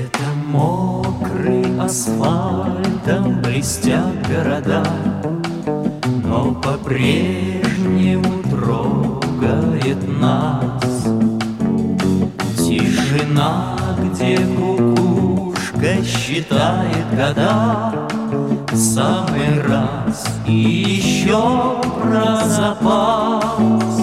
Где-то мокрый асфальтом блестят города, но по-прежнему трогает нас тишина, где кукушка считает года. В самый раз и еще про запас.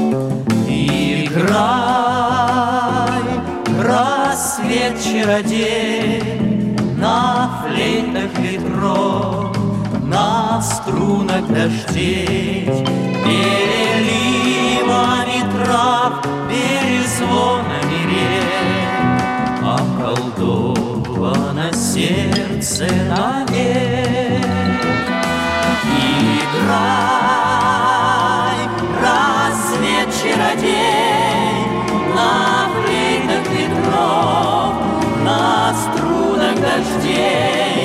Играй, рассвет чародей, на флейтах ветров, на струнах дождей, переливами трав, перезвонами рек, околдовано сердце навек. Играй, рассвет чародей, на флейтах ветров, на струнах дождей,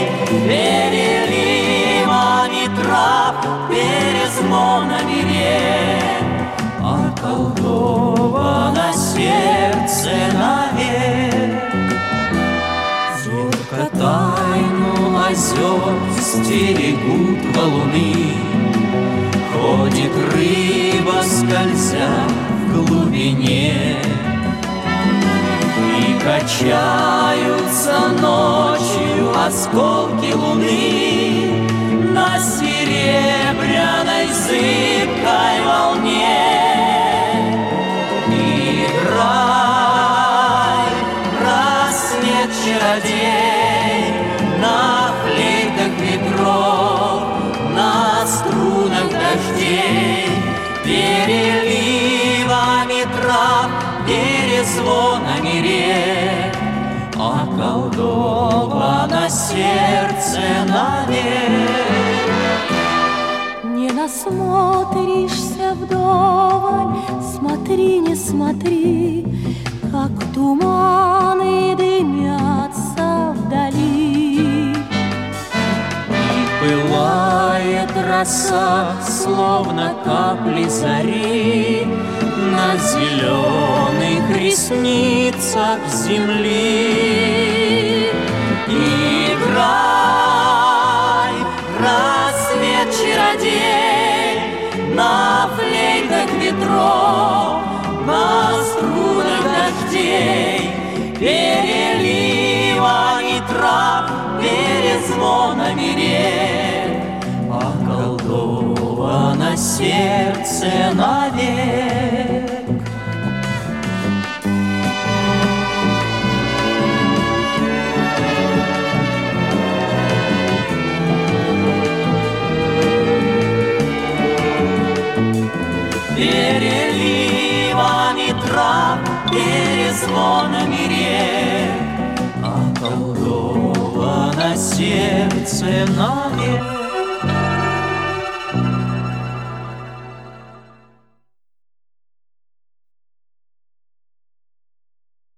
переливами трав, перезвонами рек, околдовано сердце навек. Зорко тайну озер стерегут валуны, ходит рыба, скользя в глубине, и качаются ночью осколки луны на серебряной зыбкой волне. Играй, рассвет чародей, на флейтах ветров, на струнах дождей, переливами трав, перезвонами рек, околдовано сердце навек. Не насмотришься вдоволь, смотри, не смотри, как туманы дымятся вдали. И пылает роса, словно капли зари, на зеленых ресницах земли. Играй, рассвет чародей, на флейтах ветров, на струнах дождей, переливами трав, перезвонами рек, околдовано сердце навек. Переливами трав, перезвонами рек, околдовано сердце навек.